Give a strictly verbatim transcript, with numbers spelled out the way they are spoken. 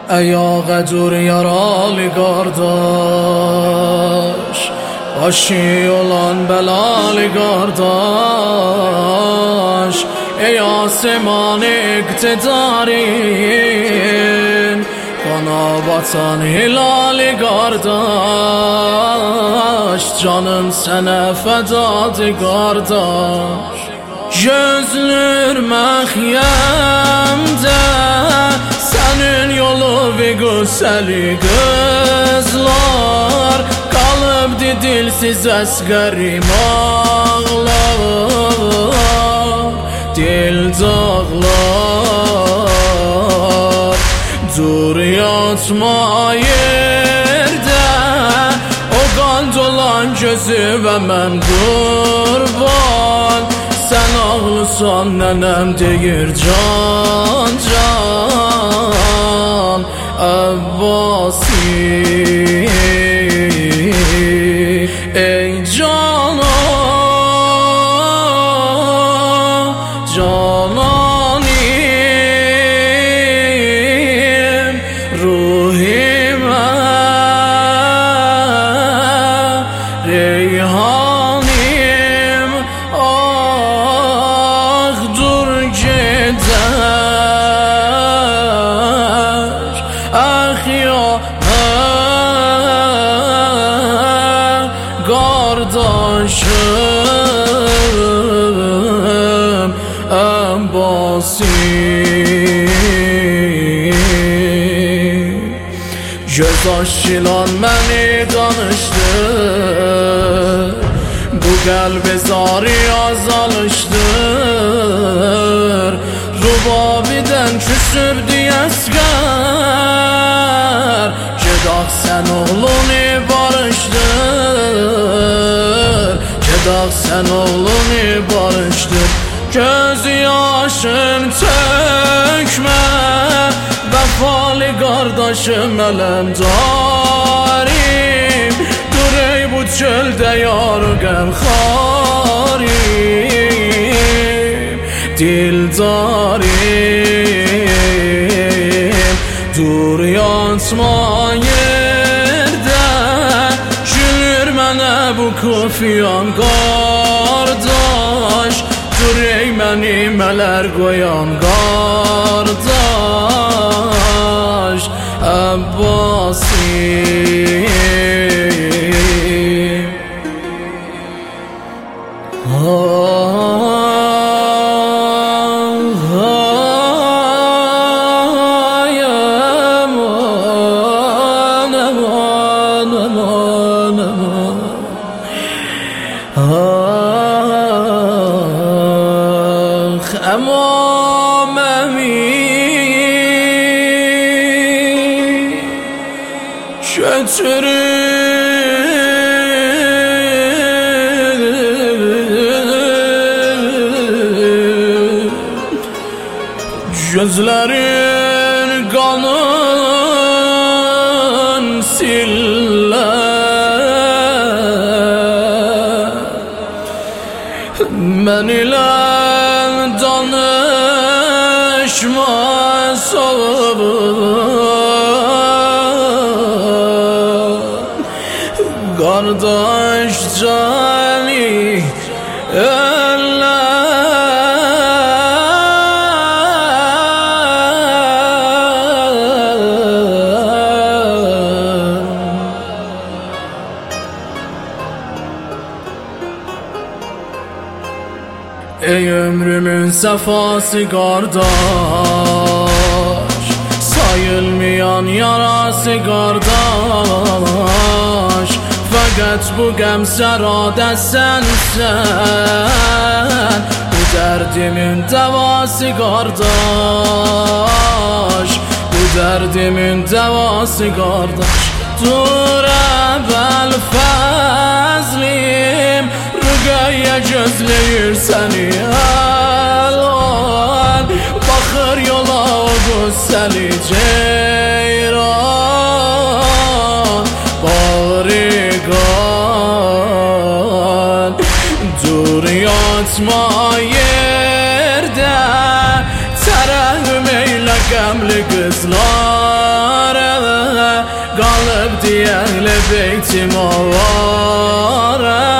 ey ağa dur yaralı kardeş, başı olan belalı kardeş. Ey asman iktidarın, kana batan hilali kardeş. Canım sana fedadı kardeş. Gözlür məxyəmdə sənin yolu ve güzeli kızlar, kalıbdı dilsiz əsgərim ağlar, dil dağlar. Dur yatma yerdə, o qan dolan gözü və mən qurban. Sen ağlısan nenem deyir can can Abbasi. Ey canan cananim, ruhime reyhanim. Ah dur gider, ah ya kardeşim Abbasi. Göz aşılan beni danıştır, bu kalbe zari azalıştır. Rubabiden küsürdü esger, Cedah sen oğlunu barıştır, Cedah sen oğlunu barıştır. Göz yaşın tökme, vefalı kardeşim elemdarim. Dur ey bu çölde yar gemharim, dildarim. Dur yatma yerde, gülür mənə bu kufiyan kardeş. Dur ey məni mələr qoyan kardeş Abbasi. Emam emin götürür, gözlerin kanın siller. Ben ile danışma sabır, kardeş cani eller. Ey ömrümün sefası kardeş, sayılmayan yarası kardeş. Fakat bu gəm sərada sənsən, bu derdimin devası kardeş, bu derdimin devası kardeş. Dur evvel fəzlim, Rüqəyyə gözləyir səni əlan. Baxır yola o qüssəli ceyran, bağrıqan. Dur yatma yerdə, tərəhüm eylə qəmli qızlar. ابدي اهل بيتي مواره